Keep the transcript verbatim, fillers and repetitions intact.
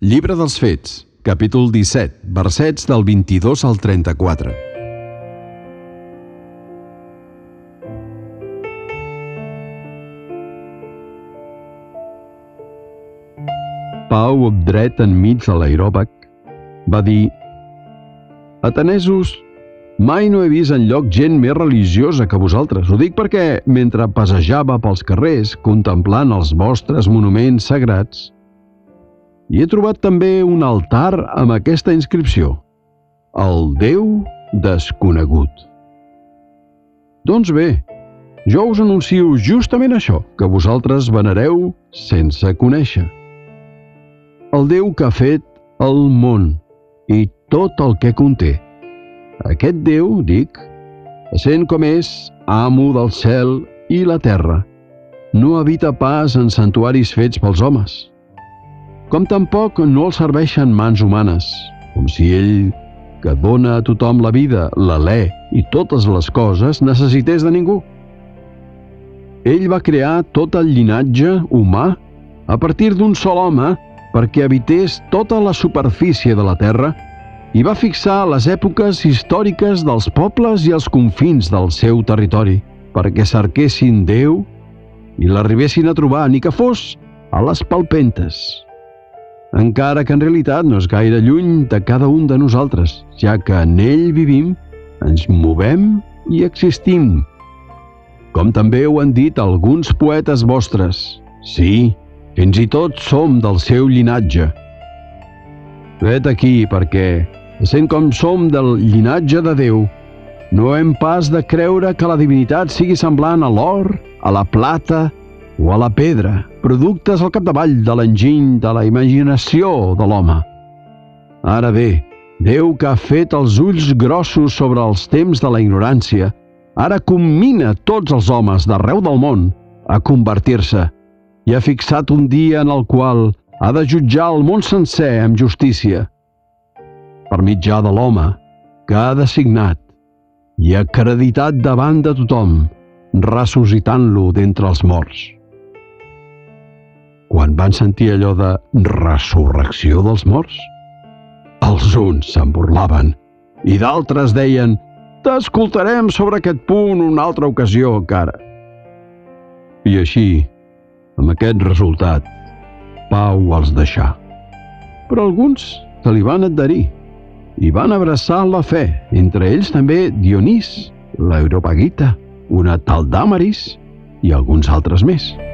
Llibre dels Fets, capítol disset, versets del vint-i-dos al trenta-quatre. Pau, dret enmig de l'aeròbag, va dir: «Atenesos, mai no he vist enlloc gent més religiosa que vosaltres. Ho dic perquè, mentre passejava pels carrers, contemplant els vostres monuments sagrats, hi he trobat també un altar amb aquesta inscripció: el Déu desconegut. Doncs bé, jo us anuncio justament això, que vosaltres venereu sense conèixer. El Déu que ha fet el món i tot el que conté. Aquest Déu, dic, essent com és, amo del cel i la terra, no habita pas en santuaris fets pels homes, com tampoc no el serveixen mans humanes, com si ell, que dona a tothom la vida, l'alè i totes les coses, necessités de ningú. Ell va crear tot el llinatge humà a partir d'un sol home perquè habités tota la superfície de la terra i va fixar les èpoques històriques dels pobles i els confins del seu territori perquè cerquessin Déu i l'arribessin a trobar, ni que fos a les palpentes. Encara que en realitat no és gaire lluny de cada un de nosaltres, ja que en ell vivim, ens movem i existim. Com també ho han dit alguns poetes vostres. Sí, fins i tot som del seu llinatge. Vet aquí perquè, sent com som del llinatge de Déu, no hem pas de creure que la divinitat sigui semblant a l'or, a la plata o a la pedra, productes al capdavall de l'enginy de la imaginació de l'home. Ara bé, Déu que ha fet els ulls grossos sobre els temps de la ignorància, ara commina tots els homes d'arreu del món a convertir-se i ha fixat un dia en el qual ha de jutjar el món sencer amb justícia, per mitjà de l'home que ha designat i acreditat davant de tothom, ressuscitant-lo d'entre els morts. Quan van sentir allò de resurrecció dels morts, els uns se'n burlaven i d'altres deien: «T'escoltarem sobre aquest punt una altra ocasió encara». I així, amb aquest resultat, Pau els deixà. Però alguns se li van adherir i van abraçar la fe, entre ells també Dionís, l'Areopagita, una tal Dàmaris i alguns altres més.